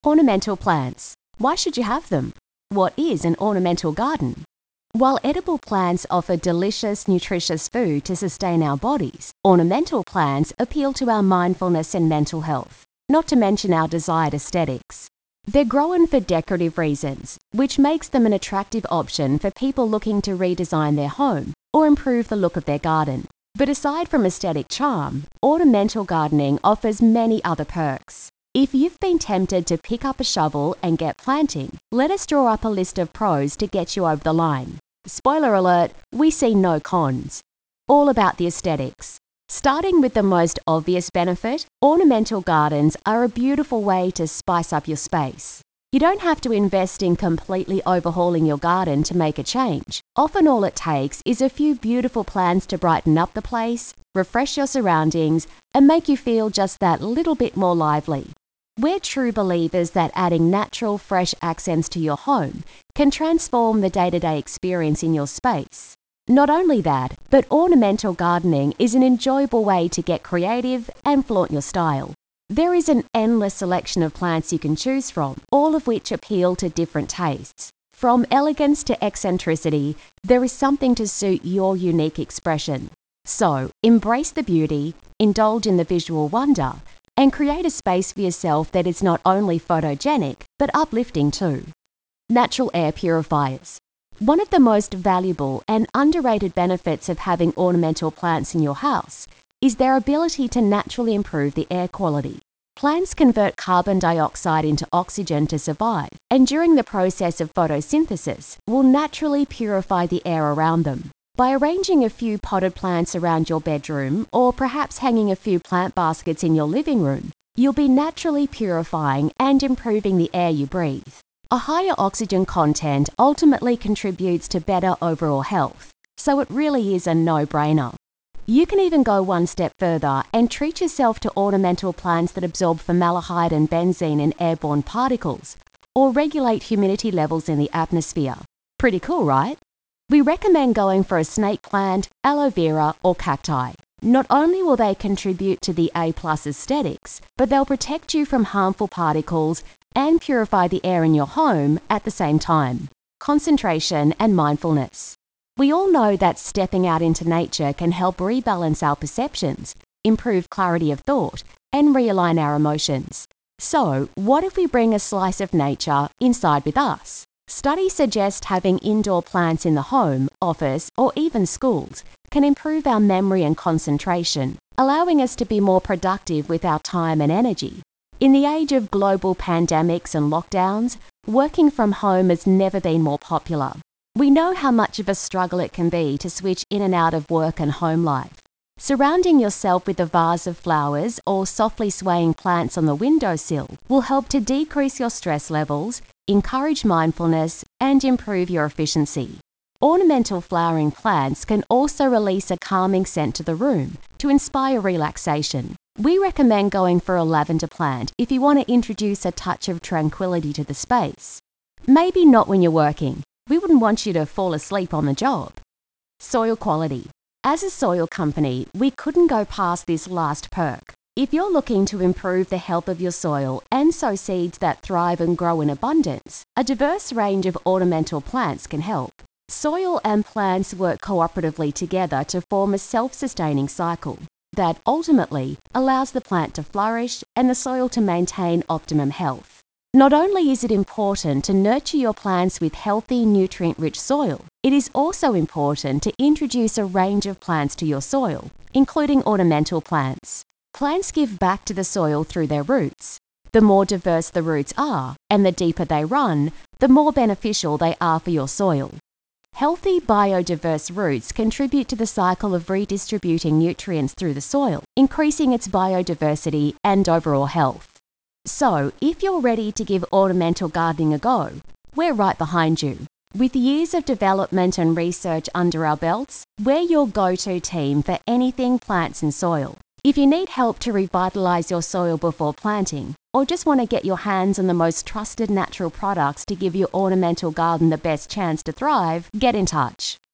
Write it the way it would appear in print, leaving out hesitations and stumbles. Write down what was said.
Ornamental plants. Why should you have them? What is an ornamental garden? While edible plants offer delicious, nutritious food to sustain our bodies, ornamental plants appeal to our mindfulness and mental health, not to mention our desired aesthetics. They're grown for decorative reasons, which makes them an attractive option for people looking to redesign their home or improve the look of their garden. But aside from aesthetic charm, ornamental gardening offers many other perks. If you've been tempted to pick up a shovel and get planting, let us draw up a list of pros to get you over the line. Spoiler alert, we see no cons. All about the aesthetics. Starting with the most obvious benefit, ornamental gardens are a beautiful way to spice up your space. You don't have to invest in completely overhauling your garden to make a change. Often all it takes is a few beautiful plants to brighten up the place, refresh your surroundings, and make you feel just that little bit more lively. We're true believers that adding natural, fresh accents to your home can transform the day-to-day experience in your space. Not only that, but ornamental gardening is an enjoyable way to get creative and flaunt your style. There is an endless selection of plants you can choose from, all of which appeal to different tastes. From elegance to eccentricity, there is something to suit your unique expression. So, embrace the beauty, indulge in the visual wonder, and create a space for yourself that is not only photogenic, but uplifting too. Natural air purifiers. One of the most valuable and underrated benefits of having ornamental plants in your house is their ability to naturally improve the air quality. Plants convert carbon dioxide into oxygen to survive, and during the process of photosynthesis, will naturally purify the air around them. By arranging a few potted plants around your bedroom, or perhaps hanging a few plant baskets in your living room, you'll be naturally purifying and improving the air you breathe. A higher oxygen content ultimately contributes to better overall health, so it really is a no-brainer. You can even go one step further and treat yourself to ornamental plants that absorb formaldehyde and benzene in airborne particles, or regulate humidity levels in the atmosphere. Pretty cool, right? We recommend going for a snake plant, aloe vera, or cacti. Not only will they contribute to the A+ aesthetics, but they'll protect you from harmful particles and purify the air in your home at the same time. Concentration and mindfulness. We all know that stepping out into nature can help rebalance our perceptions, improve clarity of thought, and realign our emotions. So, what if we bring a slice of nature inside with us? Studies suggest having indoor plants in the home, office, or even schools can improve our memory and concentration, allowing us to be more productive with our time and energy. In the age of global pandemics and lockdowns, working from home has never been more popular. We know how much of a struggle it can be to switch in and out of work and home life. Surrounding yourself with a vase of flowers or softly swaying plants on the windowsill will help to decrease your stress levels, encourage mindfulness, and improve your efficiency. Ornamental flowering plants can also release a calming scent to the room to inspire relaxation. We recommend going for a lavender plant if you want to introduce a touch of tranquility to the space. Maybe not when you're working. We wouldn't want you to fall asleep on the job. Soil quality. As a soil company, we couldn't go past this last perk. If you're looking to improve the health of your soil and sow seeds that thrive and grow in abundance, a diverse range of ornamental plants can help. Soil and plants work cooperatively together to form a self-sustaining cycle that ultimately allows the plant to flourish and the soil to maintain optimum health. Not only is it important to nurture your plants with healthy, nutrient-rich soil, it is also important to introduce a range of plants to your soil, including ornamental plants. Plants give back to the soil through their roots. The more diverse the roots are, and the deeper they run, the more beneficial they are for your soil. Healthy, biodiverse roots contribute to the cycle of redistributing nutrients through the soil, increasing its biodiversity and overall health. So, if you're ready to give ornamental gardening a go, we're right behind you. With years of development and research under our belts, we're your go-to team for anything plants and soil. If you need help to revitalize your soil before planting, or just want to get your hands on the most trusted natural products to give your ornamental garden the best chance to thrive, get in touch.